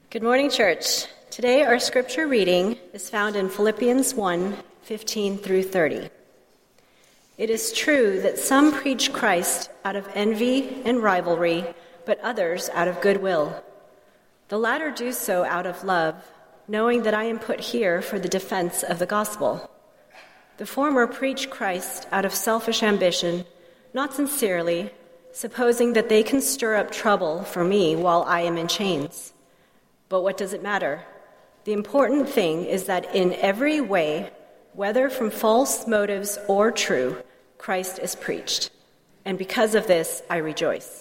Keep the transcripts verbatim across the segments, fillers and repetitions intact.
Good morning, church. Today our scripture reading is found in Philippians one, fifteen through thirty. It is true that some preach Christ out of envy and rivalry, but others out of goodwill. The latter do so out of love, knowing that I am put here for the defense of the gospel. The former preach Christ out of selfish ambition, not sincerely, supposing that they can stir up trouble for me while I am in chains. But what does it matter? The important thing is that in every way, whether from false motives or true, Christ is preached. And because of this, I rejoice.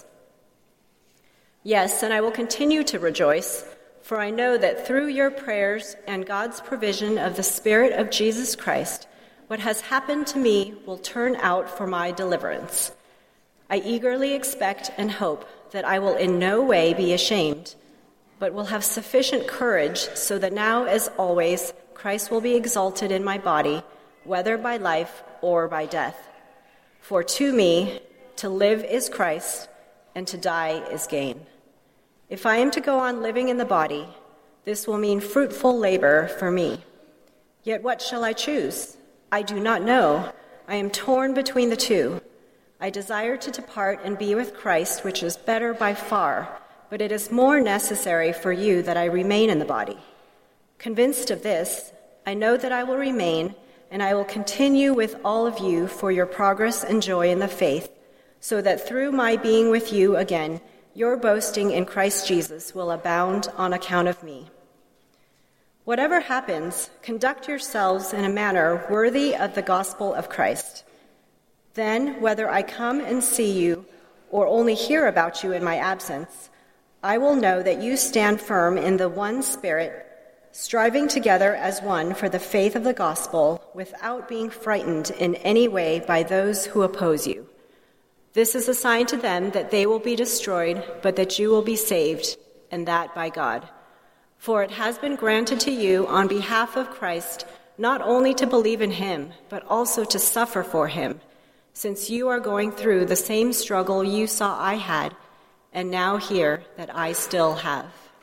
Yes, and I will continue to rejoice, for I know that through your prayers and God's provision of the Spirit of Jesus Christ, what has happened to me will turn out for my deliverance. I eagerly expect and hope that I will in no way be ashamed, but will have sufficient courage so that now, as always, Christ will be exalted in my body, whether by life or by death. For to me, to live is Christ, and to die is gain. If I am to go on living in the body, this will mean fruitful labor for me. Yet what shall I choose? I do not know. I am torn between the two. I desire to depart and be with Christ, which is better by far, but it is more necessary for you that I remain in the body. Convinced of this, I know that I will remain, and I will continue with all of you for your progress and joy in the faith, so that through my being with you again, your boasting in Christ Jesus will abound on account of me. Whatever happens, conduct yourselves in a manner worthy of the gospel of Christ. Then, whether I come and see you or only hear about you in my absence, I will know that you stand firm in the one Spirit, striving together as one for the faith of the gospel, without being frightened in any way by those who oppose you. This is a sign to them that they will be destroyed, but that you will be saved, and that by God. For it has been granted to you on behalf of Christ not only to believe in him, but also to suffer for him, since you are going through the same struggle you saw I had, and now hear that I still have.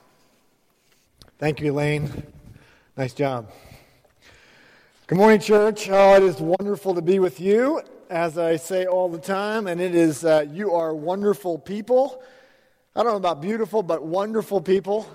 Thank you, Elaine. Nice job. Good morning, church. Oh, it is wonderful to be with you, as I say all the time, and it is, uh, you are wonderful people. I don't know about beautiful, but wonderful people.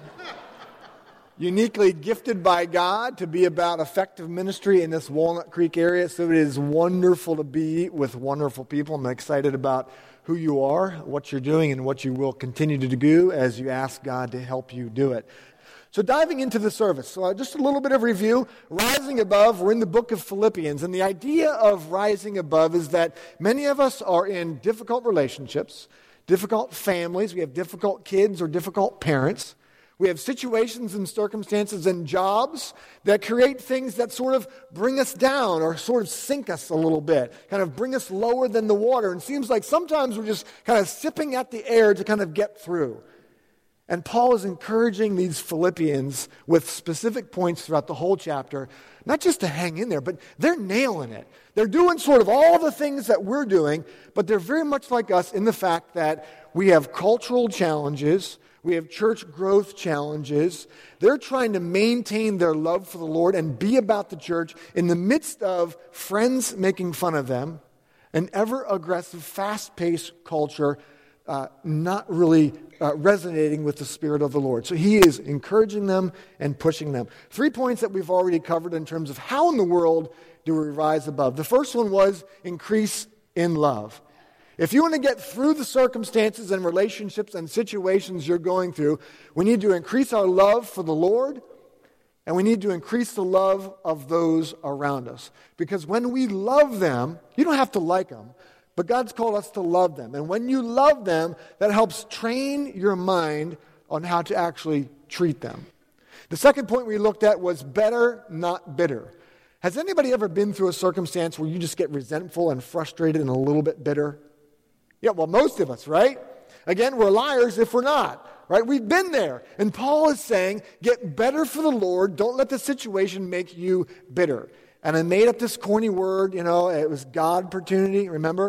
Uniquely gifted by God to be about effective ministry in this Walnut Creek area, so it is wonderful to be with wonderful people. I'm excited about who you are, what you're doing, and what you will continue to do as you ask God to help you do it. So diving into the service, so uh, just a little bit of review. Rising above, we're in the book of Philippians, and the idea of rising above is that many of us are in difficult relationships, difficult families, we have difficult kids or difficult parents. We have situations and circumstances and jobs that create things that sort of bring us down or sort of sink us a little bit, kind of bring us lower than the water. And it seems like sometimes we're just kind of sipping at the air to kind of get through. And Paul is encouraging these Philippians with specific points throughout the whole chapter, not just to hang in there, but they're nailing it. They're doing sort of all the things that we're doing, but they're very much like us in the fact that we have cultural challenges. We have church growth challenges. They're trying to maintain their love for the Lord and be about the church in the midst of friends making fun of them, an ever-aggressive, fast-paced culture uh, not really uh, resonating with the Spirit of the Lord. So he is encouraging them and pushing them. Three points that we've already covered in terms of how in the world do we rise above. The first one was increase in love. If you want to get through the circumstances and relationships and situations you're going through, we need to increase our love for the Lord, and we need to increase the love of those around us. Because when we love them, you don't have to like them, but God's called us to love them. And when you love them, that helps train your mind on how to actually treat them. The second point we looked at was better, not bitter. Has anybody ever been through a circumstance where you just get resentful and frustrated and a little bit bitter? Yeah, well, most of us, right? Again, we're liars if we're not, right? We've been there. And Paul is saying, get better for the Lord. Don't let the situation make you bitter. And I made up this corny word, you know, it was God opportunity, remember?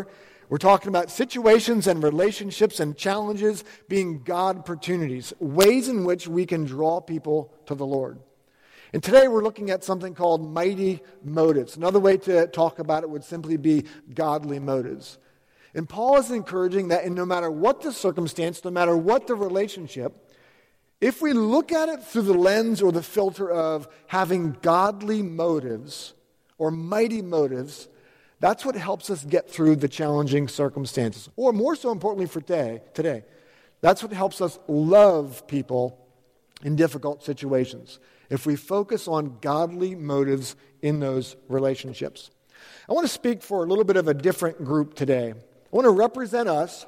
We're talking about situations and relationships and challenges being God opportunities, ways in which we can draw people to the Lord. And today we're looking at something called mighty motives. Another way to talk about it would simply be godly motives. And Paul is encouraging that in no matter what the circumstance, no matter what the relationship, if we look at it through the lens or the filter of having godly motives or mighty motives, that's what helps us get through the challenging circumstances. Or more so importantly for today, today, that's what helps us love people in difficult situations. If we focus on godly motives in those relationships. I want to speak for a little bit of a different group today. I want to represent us,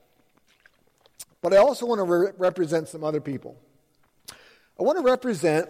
but I also want to re- represent some other people. I want to represent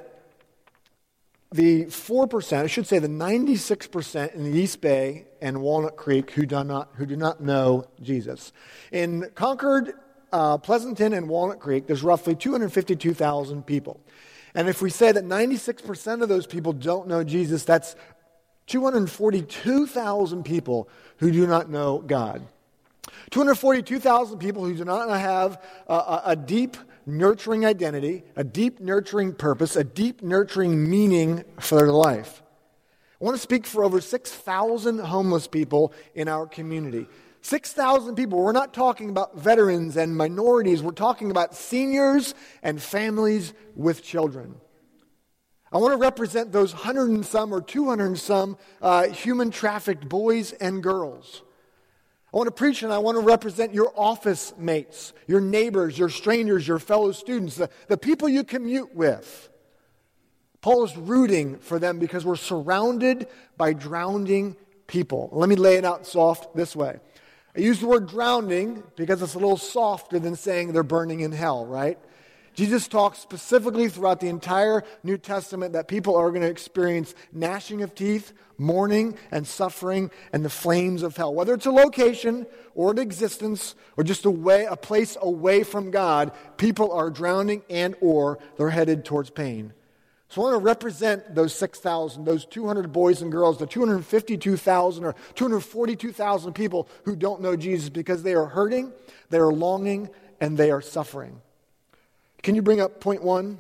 the four percent, I should say the ninety-six percent in the East Bay and Walnut Creek who do not, who do not know Jesus. In Concord, uh, Pleasanton, and Walnut Creek, there's roughly two hundred fifty-two thousand people. And if we say that ninety-six percent of those people don't know Jesus, that's two hundred forty-two thousand people who do not know God. two hundred forty-two thousand people who do not have a, a, a deep, nurturing identity, a deep, nurturing purpose, a deep, nurturing meaning for their life. I want to speak for over six thousand homeless people in our community. six thousand people. We're not talking about veterans and minorities. We're talking about seniors and families with children. I want to represent those hundred and some or two hundred and some uh, human trafficked boys and girls. I want to preach and I want to represent your office mates, your neighbors, your strangers, your fellow students, the, the people you commute with. Paul is rooting for them because we're surrounded by drowning people. Let me lay it out soft this way. I use the word drowning because it's a little softer than saying they're burning in hell, right? Jesus talks specifically throughout the entire New Testament that people are going to experience gnashing of teeth, mourning, and suffering, and the flames of hell. Whether it's a location or an existence or just a way, a place away from God, people are drowning and or they're headed towards pain. So I want to represent those six thousand, those two hundred boys and girls, the two hundred fifty-two thousand or two hundred forty-two thousand people who don't know Jesus because they are hurting, they are longing, and they are suffering. Can you bring up point one?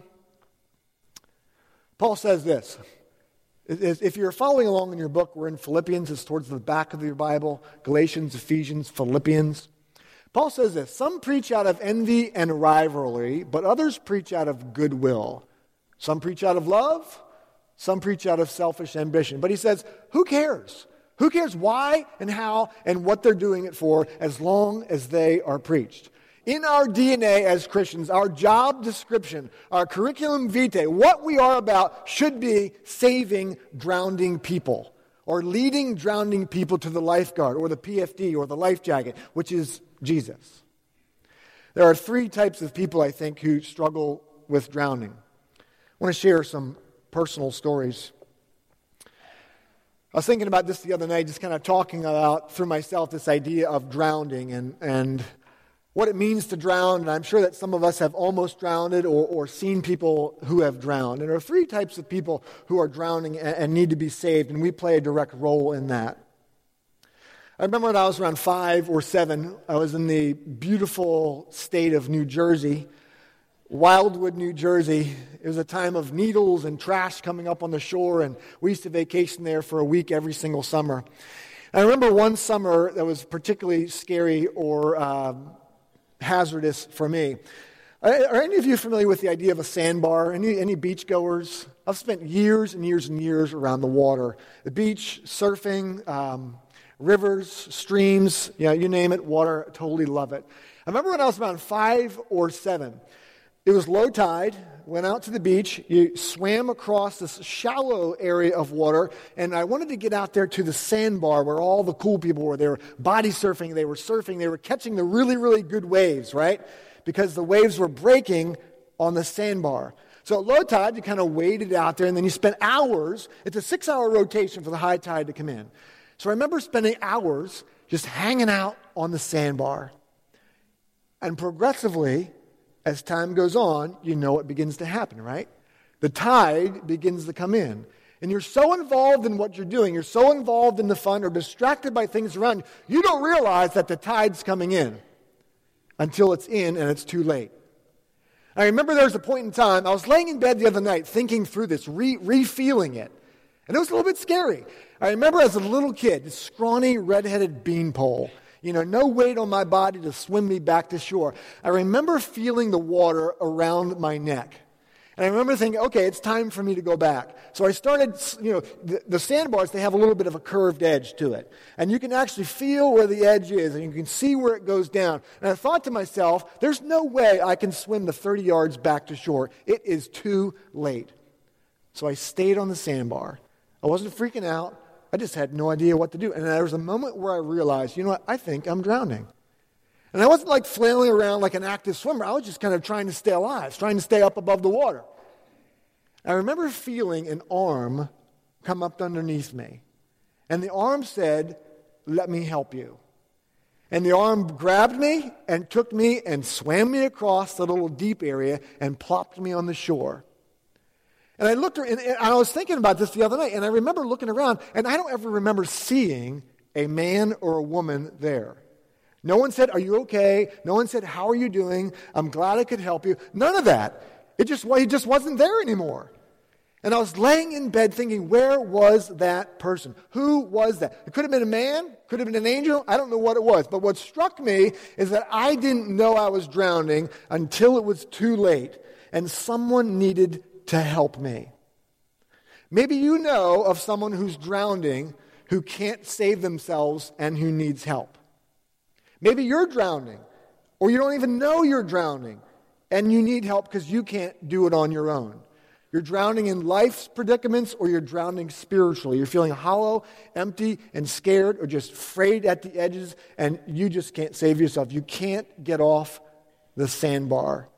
Paul says this. If you're following along in your book, we're in Philippians. It's towards the back of your Bible. Galatians, Ephesians, Philippians. Paul says this. Some preach out of envy and rivalry, but others preach out of goodwill. Some preach out of love. Some preach out of selfish ambition. But he says, who cares? Who cares why and how and what they're doing it for as long as they are preached? In our D N A as Christians, our job description, our curriculum vitae, what we are about should be saving drowning people or leading drowning people to the lifeguard or the P F D or the life jacket, which is Jesus. There are three types of people, I think, who struggle with drowning. I want to share some personal stories. I was thinking about this the other night, just kind of talking about, through myself, this idea of drowning and, and what it means to drown. And I'm sure that some of us have almost drowned or, or seen people who have drowned. And there are three types of people who are drowning and, and need to be saved, and we play a direct role in that. I remember when I was around five or seven, I was in the beautiful state of New Jersey, Wildwood, New Jersey. It was a time of needles and trash coming up on the shore, and we used to vacation there for a week every single summer. And I remember one summer that was particularly scary or uh, hazardous for me. Are any of you familiar with the idea of a sandbar? Any, any beachgoers? I've spent years and years and years around the water. The beach, surfing, um, rivers, streams, yeah, you name it, water, totally love it. I remember when I was around five or seven, it was low tide, went out to the beach, you swam across this shallow area of water, and I wanted to get out there to the sandbar where all the cool people were. They were body surfing, they were surfing, they were catching the really, really good waves, right? Because the waves were breaking on the sandbar. So at low tide, you kind of waded out there, and then you spent hours. It's a six-hour rotation for the high tide to come in. So I remember spending hours just hanging out on the sandbar. And progressively, as time goes on, you know what begins to happen, right? The tide begins to come in. and you're so involved in what you're doing, you're so involved in the fun or distracted by things around you, you don't realize that the tide's coming in until it's in and it's too late. I remember there was a point in time, I was laying in bed the other night thinking through this, re- re-feeling it, and it was a little bit scary. I remember as a little kid, this scrawny, red-headed beanpole, you know, no weight on my body to swim me back to shore. I remember feeling the water around my neck. And I remember thinking, okay, it's time for me to go back. So I started, you know, the, the sandbars, they have a little bit of a curved edge to it. And you can actually feel where the edge is, and you can see where it goes down. And I thought to myself, there's no way I can swim the thirty yards back to shore. It is too late. So I stayed on the sandbar. I wasn't freaking out. I just had no idea what to do. And there was a moment where I realized, you know what, I think I'm drowning. And I wasn't like flailing around like an active swimmer. I was just kind of trying to stay alive, trying to stay up above the water. I remember feeling an arm come up underneath me. And the arm said, let me help you. And the arm grabbed me and took me and swam me across the little deep area and plopped me on the shore. And I looked, and I was thinking about this the other night, and I remember looking around, and I don't ever remember seeing a man or a woman there. No one said, are you okay? No one said, how are you doing? I'm glad I could help you. None of that. It just, well, he just wasn't there anymore. And I was laying in bed thinking, where was that person? Who was that? It could have been a man, could have been an angel, I don't know what it was. But what struck me is that I didn't know I was drowning until it was too late, and someone needed to help me. Maybe you know of someone who's drowning, who can't save themselves, and who needs help. Maybe you're drowning, or you don't even know you're drowning, and you need help because you can't do it on your own. You're drowning in life's predicaments, or you're drowning spiritually. You're feeling hollow, empty, and scared, or just frayed at the edges, and you just can't save yourself. You can't get off the sandbar.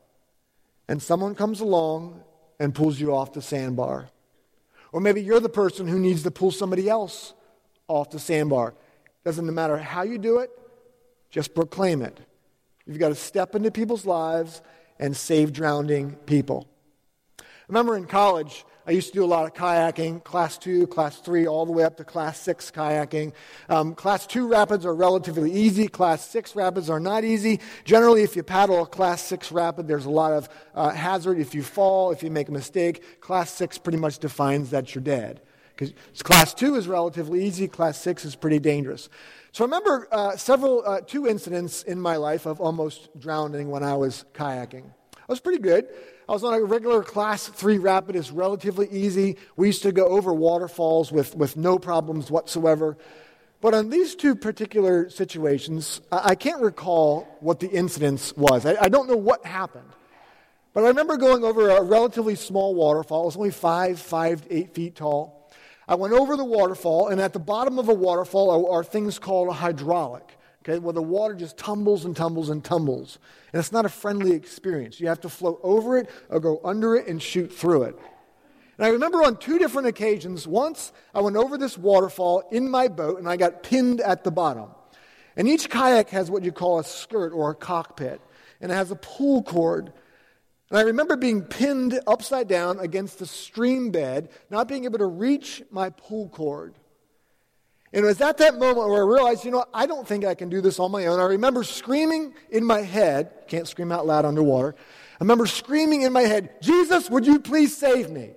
And someone comes along and pulls you off the sandbar. Or maybe you're the person who needs to pull somebody else off the sandbar. Doesn't matter how you do it, just proclaim it. You've got to step into people's lives and save drowning people. I remember in college, I used to do a lot of kayaking, class two, class three, all the way up to class six kayaking. Um, class two rapids are relatively easy. Class six rapids are not easy. Generally, if you paddle a class six rapid, there's a lot of uh, hazard. If you fall, if you make a mistake, class six pretty much defines that you're dead. Because class two is relatively easy. Class six is pretty dangerous. So I remember uh, several, uh, two incidents in my life of almost drowning when I was kayaking. I was pretty good. I was on a regular class three rapid. It's relatively easy. We used to go over waterfalls with, with no problems whatsoever. But on these two particular situations, I, I can't recall what the incidence was. I, I don't know what happened. But I remember going over a relatively small waterfall. It was only five, five to eight feet tall. I went over the waterfall, and at the bottom of a waterfall are, are things called a hydraulic, okay, where the water just tumbles and tumbles and tumbles. And it's not a friendly experience. You have to float over it or go under it and shoot through it. And I remember on two different occasions, once I went over this waterfall in my boat, and I got pinned at the bottom. And each kayak has what you call a skirt or a cockpit, and it has a pull cord. And I remember being pinned upside down against the stream bed, not being able to reach my pull cord. And it was at that moment where I realized, you know, I don't think I can do this on my own. I remember screaming in my head, can't scream out loud underwater. I remember screaming in my head, Jesus, would you please save me?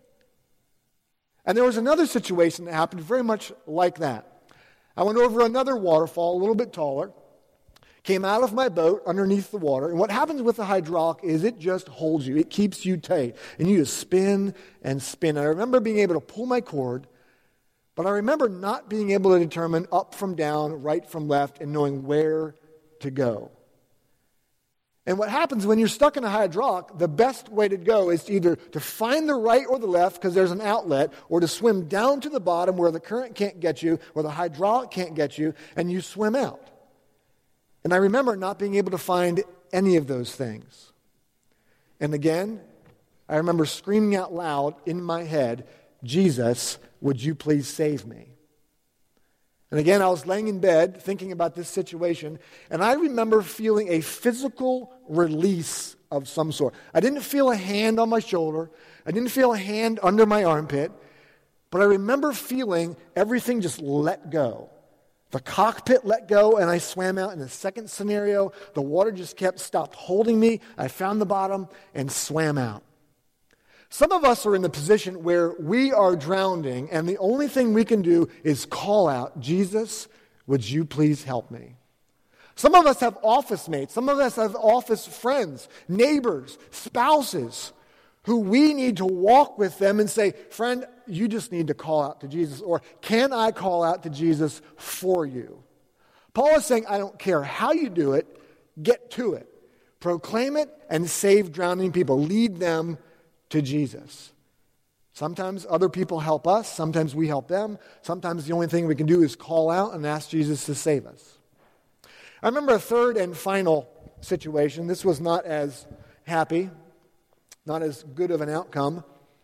And there was another situation that happened very much like that. I went over another waterfall, a little bit taller, came out of my boat underneath the water, and what happens with the hydraulic is it just holds you. It keeps you tight, and you just spin and spin. I remember being able to pull my cord, but I remember not being able to determine up from down, right from left, and knowing where to go. And what happens when you're stuck in a hydraulic, the best way to go is either to find the right or the left because there's an outlet, or to swim down to the bottom where the current can't get you, where the hydraulic can't get you, and you swim out. And I remember not being able to find any of those things. And again, I remember screaming out loud in my head, Jesus, would you please save me? And again, I was laying in bed thinking about this situation, and I remember feeling a physical release of some sort. I didn't feel a hand on my shoulder. I didn't feel a hand under my armpit. But I remember feeling everything just let go. The cockpit let go, and I swam out. In the second scenario, the water just kept stopped holding me. I found the bottom and swam out. Some of us are in the position where we are drowning, and the only thing we can do is call out, Jesus, would you please help me? Some of us have office mates. Some of us have office friends, neighbors, spouses, who we need to walk with them and say, friend, you just need to call out to Jesus. Or, can I call out to Jesus for you? Paul is saying, I don't care how you do it, get to it. Proclaim it and save drowning people. Lead them to Jesus. Sometimes other people help us. Sometimes we help them. Sometimes the only thing we can do is call out and ask Jesus to save us. I remember a third and final situation. This was not as happy, not as good of an outcome.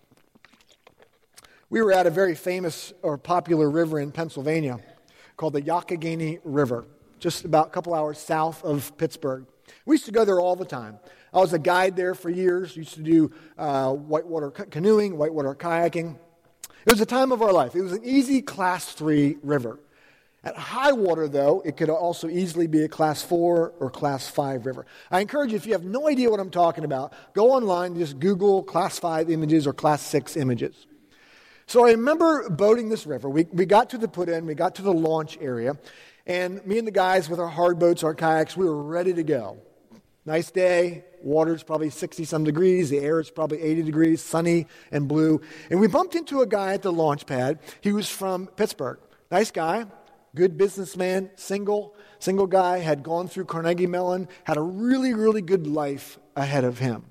We were at a very famous or popular river in Pennsylvania called the Youghiogheny River, just about a couple hours south of Pittsburgh. We used to go there all the time. I was a guide there for years, used to do uh, whitewater canoeing, whitewater kayaking. It was a time of our life. It was an easy class three river. At high water, though, it could also easily be a class four or class five river. I encourage you, if you have no idea what I'm talking about, go online, just Google class five images or class six images. So I remember boating this river. We, we got to the put-in, we got to the launch area, and me and the guys with our hard boats, our kayaks, we were ready to go. Nice day, water's probably sixty-some degrees, the air is probably eighty degrees, sunny and blue. And we bumped into a guy at the launch pad. He was from Pittsburgh. Nice guy, good businessman, single, single guy, had gone through Carnegie Mellon, had a really, really good life ahead of him.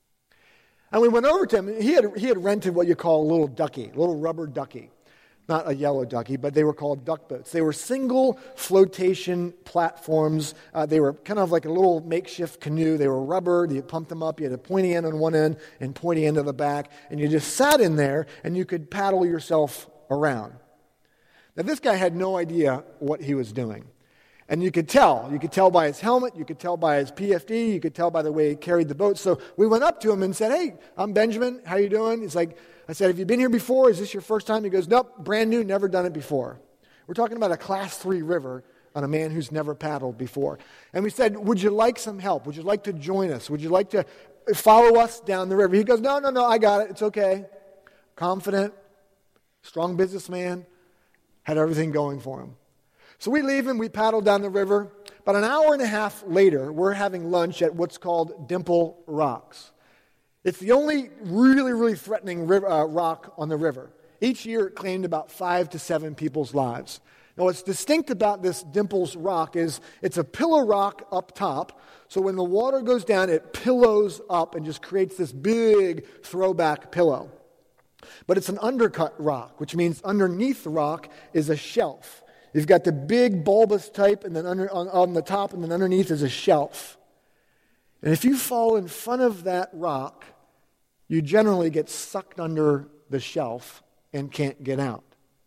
And we went over to him. He had, he had rented what you call a little ducky, a little rubber ducky. Not a yellow ducky, but they were called duck boats. They were single flotation platforms. Uh, they were kind of like a little makeshift canoe. They were rubber. You pumped them up. You had a pointy end on one end and pointy end on the back. And you just sat in there, and you could paddle yourself around. Now, this guy had no idea what he was doing. And you could tell. You could tell by his helmet. You could tell by his P F D. You could tell by the way he carried the boat. So we went up to him and said, hey, I'm Benjamin. How you doing? He's like, I said, have you been here before? Is this your first time? He goes, nope, brand new, never done it before. We're talking about a class three river on a man who's never paddled before. And we said, would you like some help? Would you like to join us? Would you like to follow us down the river? He goes, no, no, no, I got it. It's okay. Confident, strong businessman, had everything going for him. So we leave him, we paddle down the river. About an hour and a half later, we're having lunch at what's called Dimple Rocks. It's the only really, really threatening river, uh, rock on the river. Each year it claimed about five to seven people's lives. Now what's distinct about this Dimples Rock is it's a pillow rock up top, so when the water goes down, it pillows up and just creates this big throwback pillow. But it's an undercut rock, which means underneath the rock is a shelf. You've got the big bulbous type, and then under, on, on the top, and then underneath is a shelf. And if you fall in front of that rock, you generally get sucked under the shelf and can't get out.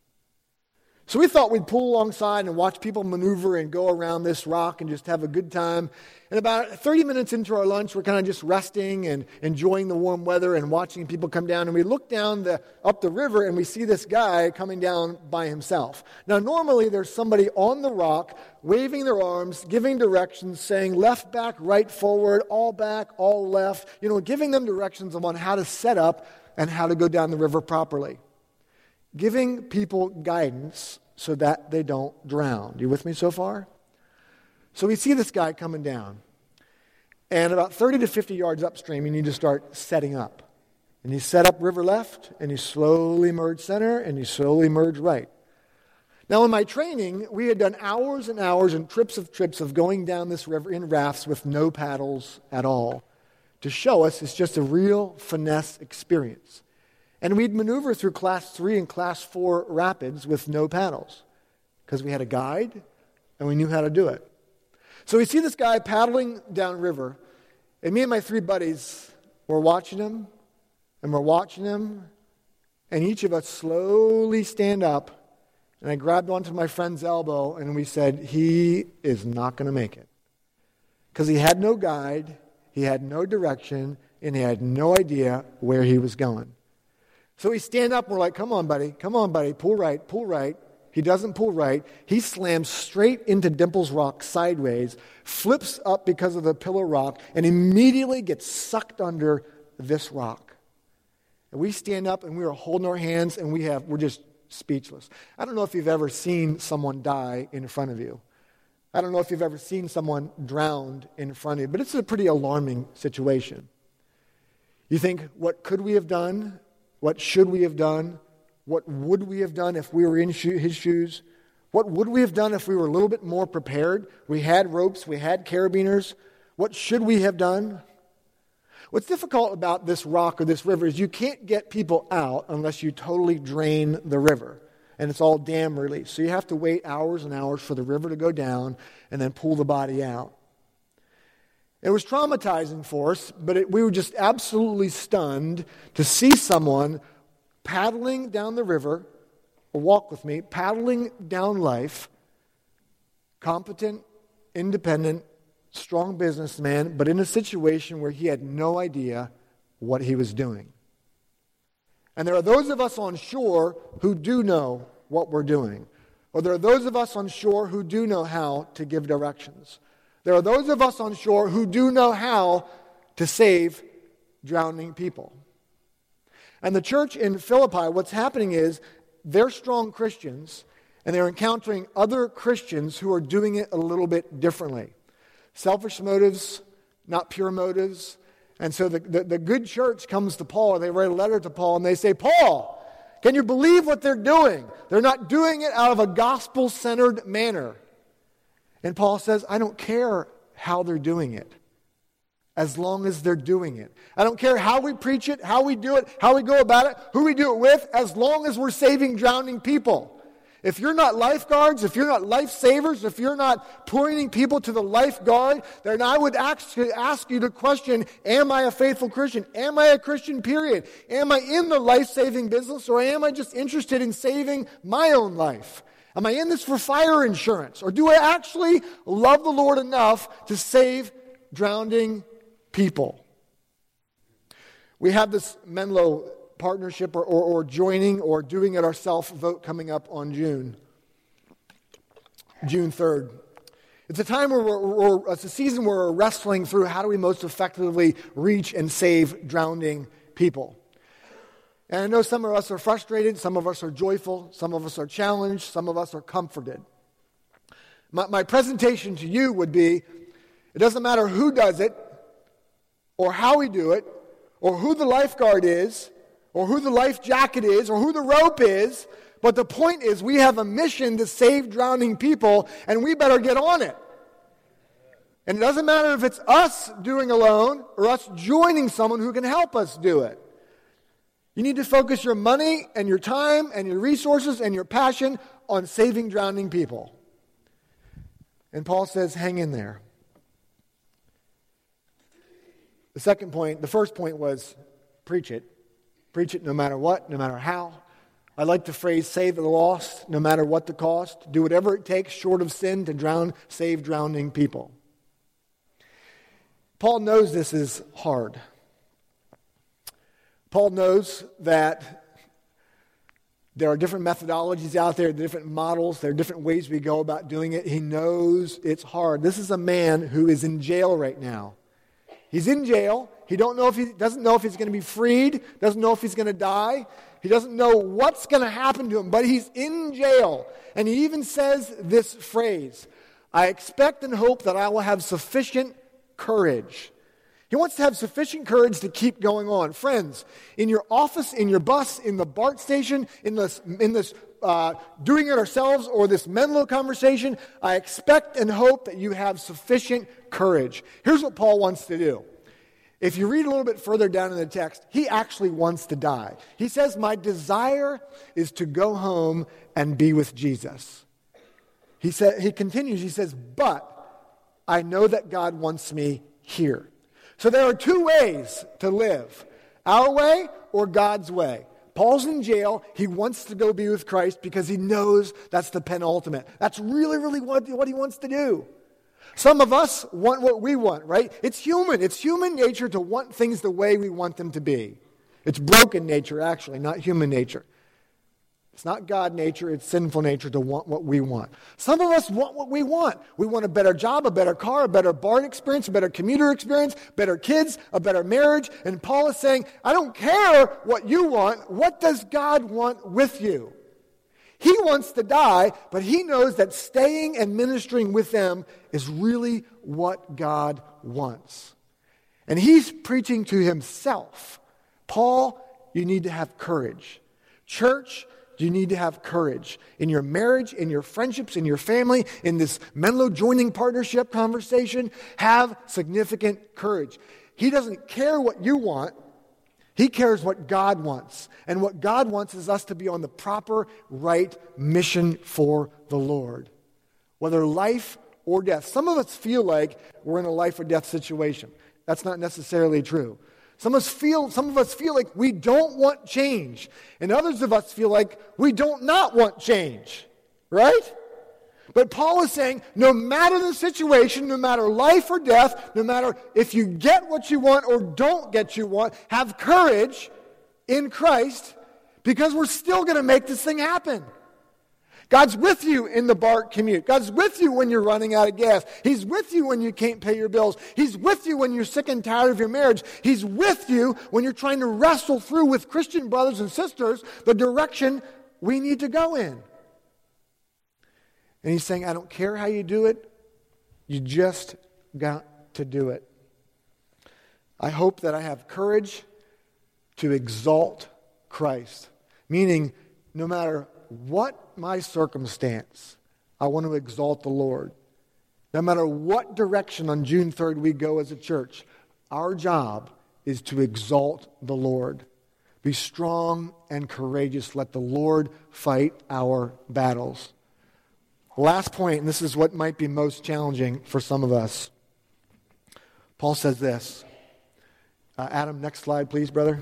So we thought we'd pull alongside and watch people maneuver and go around this rock and just have a good time. And about thirty minutes into our lunch, we're kind of just resting and enjoying the warm weather and watching people come down. And we look down the up the river and we see this guy coming down by himself. Now, normally there's somebody on the rock waving their arms, giving directions, saying left back, right forward, all back, all left, you know, giving them directions on how to set up and how to go down the river properly. Giving people guidance so that they don't drown. You with me so far? So we see this guy coming down. And about thirty to fifty yards upstream, you need to start setting up. And you set up river left, and you slowly merge center, and you slowly merge right. Now, in my training, we had done hours and hours and trips of trips of going down this river in rafts with no paddles at all to show us it's just a real finesse experience. And we'd maneuver through class three and class four rapids with no paddles because we had a guide and we knew how to do it. So we see this guy paddling downriver, and me and my three buddies were watching him, and we're watching him, and each of us slowly stand up, and I grabbed onto my friend's elbow, and we said, he is not going to make it. Because he had no guide, he had no direction, and he had no idea where he was going. So we stand up and we're like, come on, buddy, come on, buddy, pull right, pull right. He doesn't pull right. He slams straight into Dimple's rock sideways, flips up because of the pillar rock, and immediately gets sucked under this rock. And we stand up and we are holding our hands and we have, we're just speechless. I don't know if you've ever seen someone die in front of you. I don't know if you've ever seen someone drowned in front of you, but it's a pretty alarming situation. You think, what could we have done? What should we have done? What would we have done if we were in his shoes? What would we have done if we were a little bit more prepared? We had ropes, we had carabiners. What should we have done? What's difficult about this rock or this river is you can't get people out unless you totally drain the river. And it's all dam release. So you have to wait hours and hours for the river to go down and then pull the body out. It was traumatizing for us, but it, we were just absolutely stunned to see someone paddling down the river, or walk with me, paddling down life, competent, independent, strong businessman, but in a situation where he had no idea what he was doing. And there are those of us on shore who do know what we're doing. Or there are those of us on shore who do know how to give directions. There are those of us on shore who do know how to save drowning people. And the church in Philippi, what's happening is they're strong Christians, and they're encountering other Christians who are doing it a little bit differently. Selfish motives, not pure motives. And so the, the, the good church comes to Paul, and they write a letter to Paul, and they say, Paul, can you believe what they're doing? They're not doing it out of a gospel-centered manner. And Paul says, I don't care how they're doing it, as long as they're doing it. I don't care how we preach it, how we do it, how we go about it, who we do it with, as long as we're saving drowning people. If you're not lifeguards, if you're not lifesavers, if you're not pointing people to the lifeguard, then I would actually ask you to question, am I a faithful Christian? Am I a Christian, period? Am I in the life-saving business, or am I just interested in saving my own life? Am I in this for fire insurance? Or do I actually love the Lord enough to save drowning people? We have this Menlo partnership or, or, or joining or doing it ourselves vote coming up on June, June third. It's a time where we're, we're, it's a season where we're wrestling through how do we most effectively reach and save drowning people. And I know some of us are frustrated, some of us are joyful, some of us are challenged, some of us are comforted. My, my presentation to you would be, it doesn't matter who does it, or how we do it, or who the lifeguard is, or who the life jacket is, or who the rope is, but the point is we have a mission to save drowning people, and we better get on it. And it doesn't matter if it's us doing alone, or us joining someone who can help us do it. You need to focus your money and your time and your resources and your passion on saving drowning people. And Paul says, hang in there. The second point, the first point was preach it. Preach it no matter what, no matter how. I like the phrase, save the lost, no matter what the cost. Do whatever it takes short of sin to drown, save drowning people. Paul knows this is hard. Paul knows that there are different methodologies out there, different models, there are different ways we go about doing it. He knows it's hard. This is a man who is in jail right now. He's in jail. He don't know if he doesn't know if he's going to be freed, doesn't know if he's going to die. He doesn't know what's going to happen to him, but he's in jail. And he even says this phrase, I expect and hope that I will have sufficient courage. He wants to have sufficient courage to keep going on. Friends, in your office, in your bus, in the BART station, in this, in this uh, doing it ourselves or this Menlo conversation, I expect and hope that you have sufficient courage. Here's what Paul wants to do. If you read a little bit further down in the text, he actually wants to die. He says, my desire is to go home and be with Jesus. He said, he continues, he says, but I know that God wants me here. So there are two ways to live, our way or God's way. Paul's in jail. He wants to go be with Christ because he knows that's the penultimate. That's really, really what, what he wants to do. Some of us want what we want, right? It's human. It's human nature to want things the way we want them to be. It's broken nature, actually, not human nature. It's not God nature, it's sinful nature to want what we want. Some of us want what we want. We want a better job, a better car, a better bar experience, a better commuter experience, better kids, a better marriage. And Paul is saying, I don't care what you want. What does God want with you? He wants to die, but he knows that staying and ministering with them is really what God wants. And he's preaching to himself. Paul, you need to have courage. Church, you need to have courage in your marriage, in your friendships, in your family, in this Menlo joining partnership conversation. Have significant courage. He doesn't care what you want. He cares what God wants. And what God wants is us to be on the proper, right mission for the Lord. Whether life or death. Some of us feel like we're in a life or death situation. That's not necessarily true. Some of us feel, some of us feel like we don't want change. And others of us feel like we don't not want change. Right? But Paul is saying, no matter the situation, no matter life or death, no matter if you get what you want or don't get what you want, have courage in Christ, because we're still going to make this thing happen. God's with you in the BART commute. God's with you when you're running out of gas. He's with you when you can't pay your bills. He's with you when you're sick and tired of your marriage. He's with you when you're trying to wrestle through with Christian brothers and sisters the direction we need to go in. And he's saying, I don't care how you do it. You just got to do it. I hope that I have courage to exalt Christ. Meaning, no matter what my circumstance, I want to exalt the Lord. No matter what direction on June third we go as a church, our job is to exalt the Lord. Be strong and courageous. Let the Lord fight our battles. Last point, and this is what might be most challenging for some of us. Paul says this. Uh, Adam, next slide, please, brother.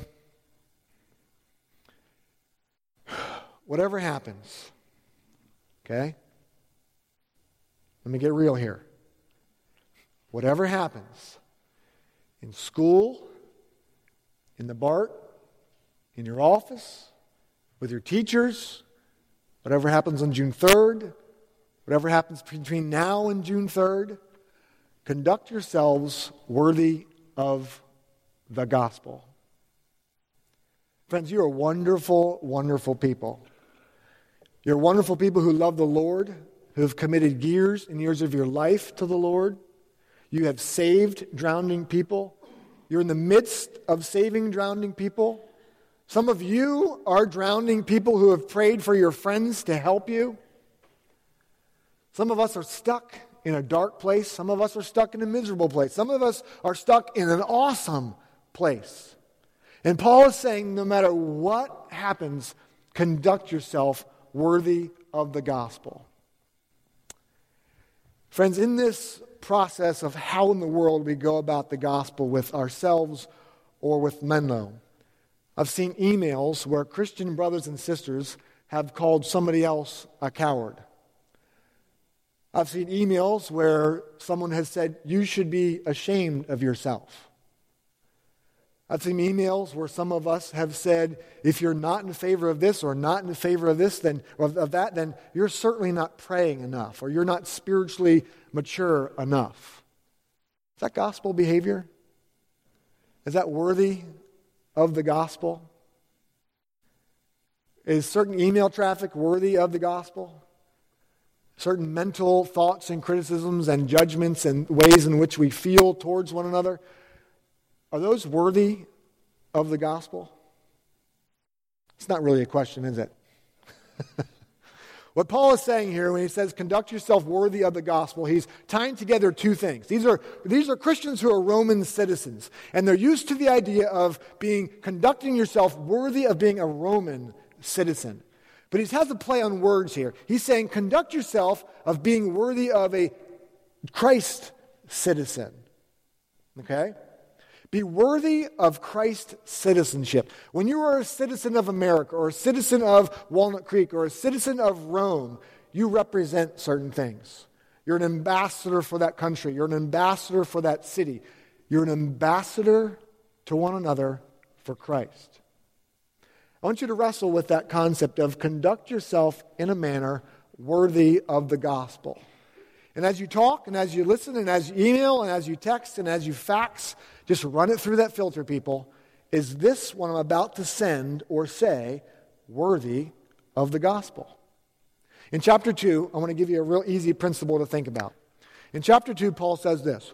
Whatever happens, okay? Let me get real here. Whatever happens in school, in the BART, in your office, with your teachers, whatever happens on June third, whatever happens between now and June third, conduct yourselves worthy of the gospel. Friends, you are wonderful, wonderful people. You're wonderful people who love the Lord, who have committed years and years of your life to the Lord. You have saved drowning people. You're in the midst of saving drowning people. Some of you are drowning people who have prayed for your friends to help you. Some of us are stuck in a dark place. Some of us are stuck in a miserable place. Some of us are stuck in an awesome place. And Paul is saying, no matter what happens, conduct yourself worthy of the gospel. Friends, in this process of how in the world we go about the gospel with ourselves or with Menlo, I've seen emails where Christian brothers and sisters have called somebody else a coward. I've seen emails where someone has said, you should be ashamed of yourself. I've seen emails where some of us have said, if you're not in favor of this or not in favor of this, then or of that, then you're certainly not praying enough or you're not spiritually mature enough. Is that gospel behavior? Is that worthy of the gospel? Is certain email traffic worthy of the gospel? Certain mental thoughts and criticisms and judgments and ways in which we feel towards one another, are those worthy of the gospel? It's not really a question, is it? What Paul is saying here when he says, conduct yourself worthy of the gospel, he's tying together two things. These are, these are Christians who are Roman citizens, and they're used to the idea of being, conducting yourself worthy of being a Roman citizen. But he has a play on words here. He's saying, conduct yourself of being worthy of a Christ citizen. Okay? Be worthy of Christ's citizenship. When you are a citizen of America or a citizen of Walnut Creek or a citizen of Rome, you represent certain things. You're an ambassador for that country. You're an ambassador for that city. You're an ambassador to one another for Christ. I want you to wrestle with that concept of conduct yourself in a manner worthy of the gospel. And as you talk, and as you listen, and as you email, and as you text, and as you fax, just run it through that filter, people. Is this what I'm about to send or say worthy of the gospel? In chapter two, I want to give you a real easy principle to think about. In chapter two, Paul says this.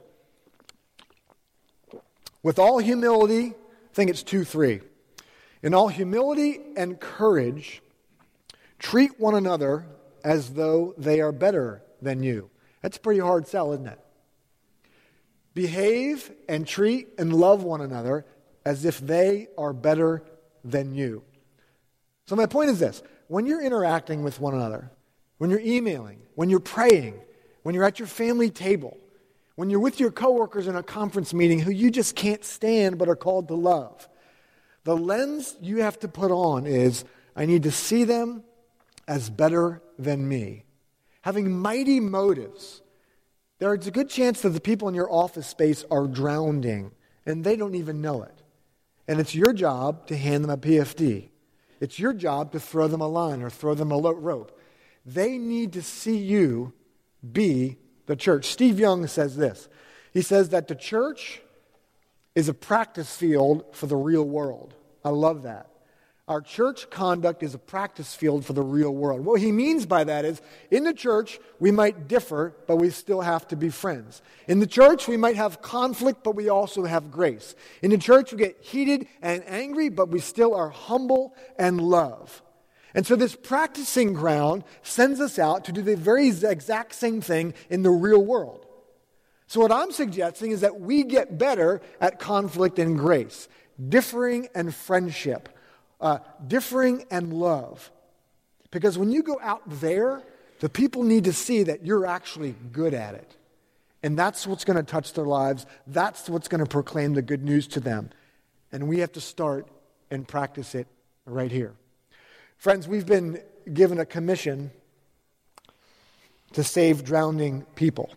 With all humility, I think it's two three. In all humility and courage, treat one another as though they are better than you. That's a pretty hard sell, isn't it? Behave and treat and love one another as if they are better than you. So my point is this. When you're interacting with one another, when you're emailing, when you're praying, when you're at your family table, when you're with your coworkers in a conference meeting who you just can't stand but are called to love, the lens you have to put on is, I need to see them as better than me. Having mighty motives. There's a good chance that the people in your office space are drowning, and they don't even know it. And it's your job to hand them a P F D. It's your job to throw them a line or throw them a rope. They need to see you be the church. Steve Young says this. He says that the church is a practice field for the real world. I love that. Our church conduct is a practice field for the real world. What he means by that is, in the church, we might differ, but we still have to be friends. In the church, we might have conflict, but we also have grace. In the church, we get heated and angry, but we still are humble and love. And so this practicing ground sends us out to do the very exact same thing in the real world. So what I'm suggesting is that we get better at conflict and grace, differing and friendship, uh, differing and love. Because when you go out there, the people need to see that you're actually good at it. And that's what's going to touch their lives. That's what's going to proclaim the good news to them. And we have to start and practice it right here. Friends, we've been given a commission to save drowning people.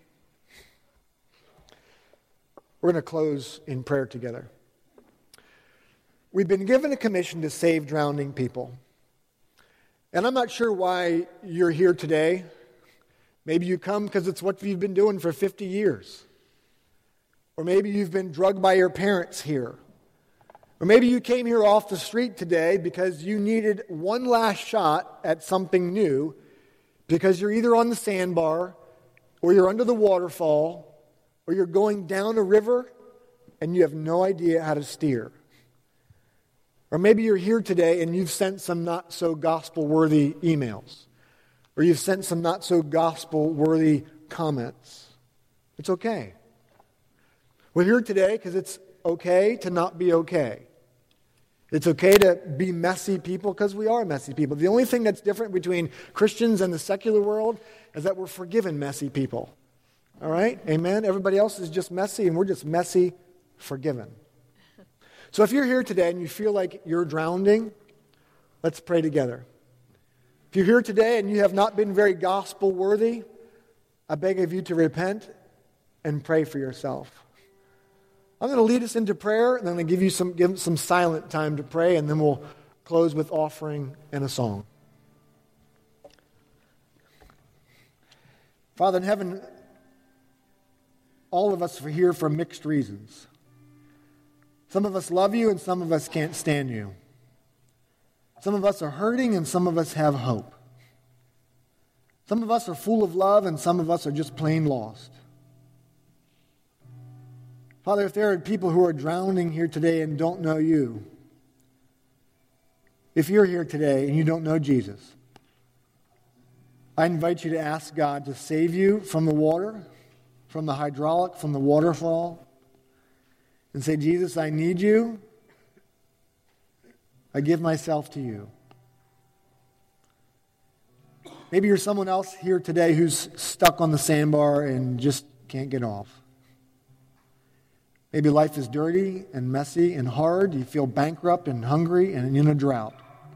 We're going to close in prayer together. We've been given a commission to save drowning people. And I'm not sure why you're here today. Maybe you come because it's what you've been doing for fifty years. Or maybe you've been drugged by your parents here. Or maybe you came here off the street today because you needed one last shot at something new because you're either on the sandbar or you're under the waterfall or you're going down a river and you have no idea how to steer. Or maybe you're here today and you've sent some not so gospel-worthy emails. Or you've sent some not so gospel-worthy comments. It's okay. We're here today because it's okay to not be okay. It's okay to be messy people because we are messy people. The only thing that's different between Christians and the secular world is that we're forgiven messy people. All right? Amen? Everybody else is just messy and we're just messy forgiven. So if you're here today and you feel like you're drowning, let's pray together. If you're here today and you have not been very gospel worthy, I beg of you to repent and pray for yourself. I'm going to lead us into prayer, and I'm going to give you some give some silent time to pray, and then we'll close with offering and a song. Father in heaven, all of us are here for mixed reasons. Some of us love you, and some of us can't stand you. Some of us are hurting, and some of us have hope. Some of us are full of love, and some of us are just plain lost. Father, if there are people who are drowning here today and don't know you, if you're here today and you don't know Jesus, I invite you to ask God to save you from the water, from the hydraulic, from the waterfall, and say, Jesus, I need you. I give myself to you. Maybe you're someone else here today who's stuck on the sandbar and just can't get off. Maybe life is dirty and messy and hard. You feel bankrupt and hungry and in a drought.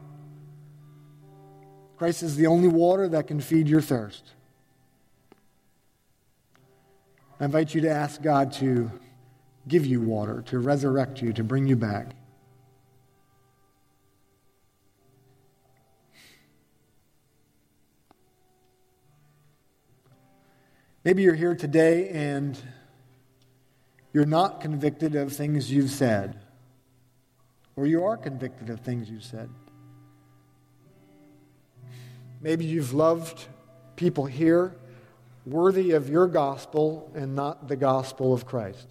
Christ is the only water that can feed your thirst. I invite you to ask God to give you water, to resurrect you, to bring you back. Maybe you're here today and you're not convicted of things you've said, or you are convicted of things you've said. Maybe you've loved people here worthy of your gospel and not the gospel of Christ.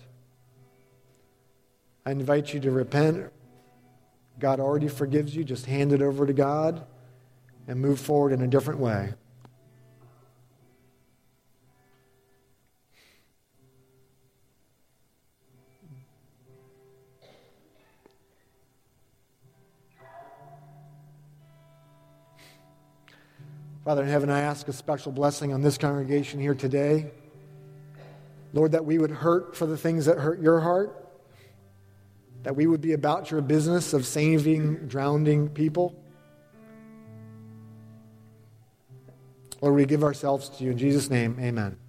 I invite you to repent. God already forgives you. Just hand it over to God and move forward in a different way. Father in heaven, I ask a special blessing on this congregation here today. Lord, that we would hurt for the things that hurt your heart, that we would be about your business of saving, drowning people. Lord, we give ourselves to you. In Jesus' name, amen.